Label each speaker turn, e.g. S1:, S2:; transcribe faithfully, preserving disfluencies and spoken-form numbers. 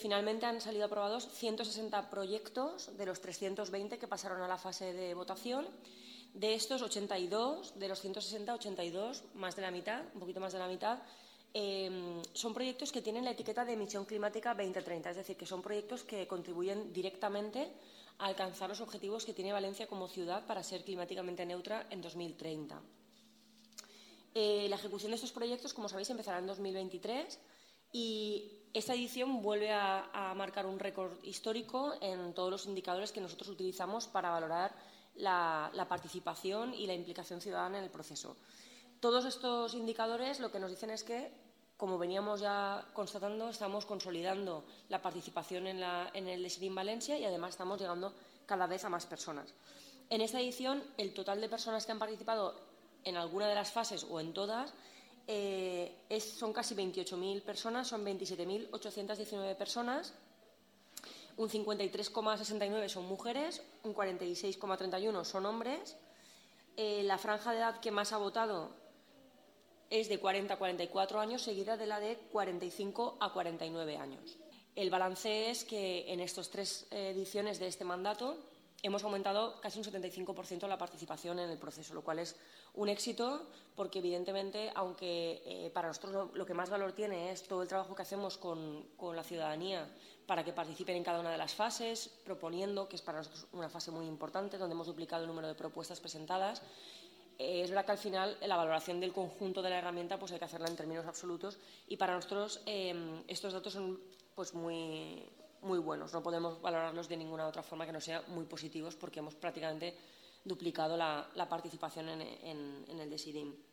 S1: Finalmente han salido aprobados ciento sesenta proyectos de los trescientos veinte que pasaron a la fase de votación. De estos, ochenta y dos, de los ciento sesenta, ochenta y dos, más de la mitad, un poquito más de la mitad, eh, son proyectos que tienen la etiqueta de emisión climática veinte treinta, es decir, que son proyectos que contribuyen directamente a alcanzar los objetivos que tiene Valencia como ciudad para ser climáticamente neutra en dos mil treinta. Eh, la ejecución de estos proyectos, como sabéis, empezará en dos mil veintitrés y esta edición vuelve a, a marcar un récord histórico en todos los indicadores que nosotros utilizamos para valorar la, la participación y la implicación ciudadana en el proceso. Todos estos indicadores lo que nos dicen es que, como veníamos ya constatando, estamos consolidando la participación en, la, en el Decidim Valencia y además estamos llegando cada vez a más personas. En esta edición, el total de personas que han participado en alguna de las fases o en todas eh, es, son casi veintiocho mil personas, son veintisiete mil ochocientas diecinueve personas, un cincuenta y tres coma sesenta y nueve son mujeres, un cuarenta y seis coma treinta y uno son hombres. Eh, la franja de edad que más ha votado es de cuarenta a cuarenta y cuatro años, seguida de la de cuarenta y cinco a cuarenta y nueve años. El balance es que en estas tres ediciones de este mandato hemos aumentado casi un setenta y cinco por ciento la participación en el proceso, lo cual es un éxito porque, evidentemente, aunque eh, para nosotros lo, lo que más valor tiene es todo el trabajo que hacemos con, con la ciudadanía para que participen en cada una de las fases, proponiendo, que es para nosotros una fase muy importante, donde hemos duplicado el número de propuestas presentadas. Eh, es verdad que al final la valoración del conjunto de la herramienta pues hay que hacerla en términos absolutos y para nosotros eh, estos datos son pues muy, muy buenos. No podemos valorarlos de ninguna otra forma que no sea muy positivos porque hemos prácticamente duplicado la, la participación en, en, en el Decidim.